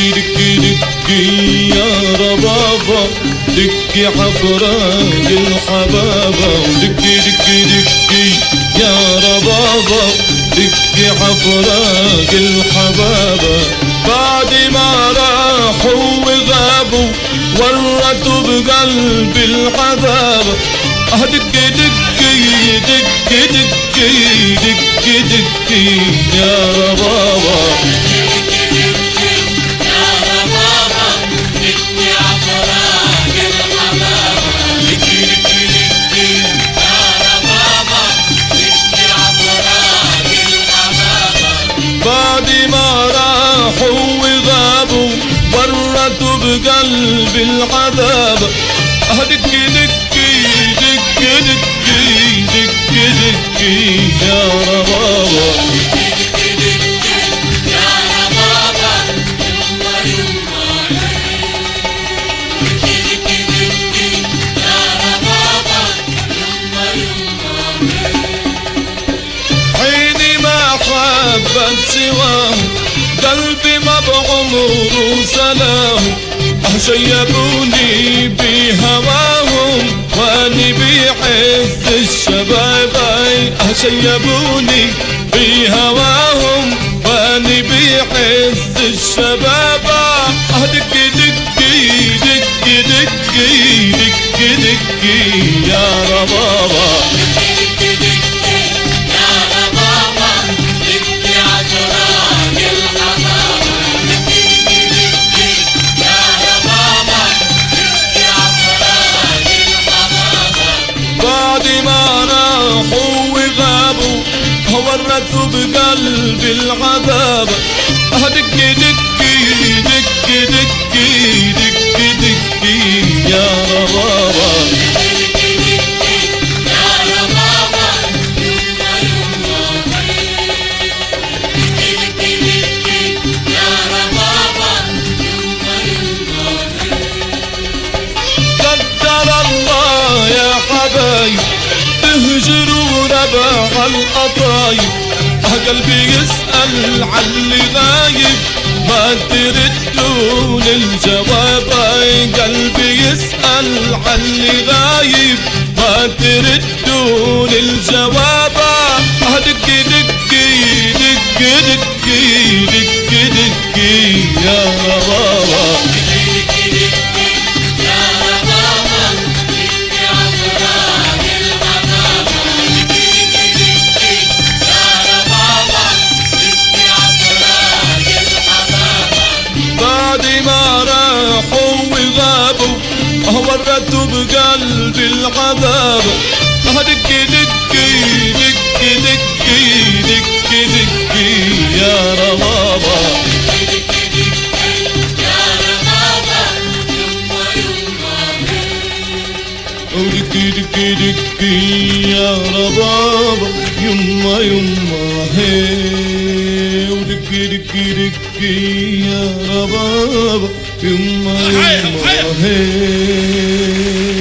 دكي دكي دكي يا ربابة دكي حفراق الحبابة دكي دكي دكي يا ربابة دكي حفراق الحبابة بعد ما راحوا وغابوا ورطوا بقلبي العذاب دكي دكي دكي دكي دكي دكي يا ربابة بعد ما راحوا وغابوا ورطوا بقلبي العذاب دكي دكي دكي دكي دكي دكي يا ربابة عيني ما حبت سواه قلبي ما بعمره سلام شيبوني بهواهم واني بعز الشباب شيبوني بهواهم واني بعز الشباب دكي دكي دكي دكي دكي دكي يا ربابة بعد ما راحوا وغابوا ورطوا بقلبي العذاب دكي دكي دكي دكي دكي دكي يا ربابة قدر الله يا حبايب تهجروا ربع القطايب قلبي يسأل عن اللي غايب ما تردون الجواب قلبي يسأل عن اللي غايب ما تردون الجواب دكي دكي دكي دكي دكي دكي يا ربابة بعد ما راحوا وغابوا ورطوا بقلبي العذاب دكي دكي دكي دكي دكي دكي يا ربابة دكي دكي دكي يا ربابة يما يما هي دكي دكي دكي يا ربابة يما يما هي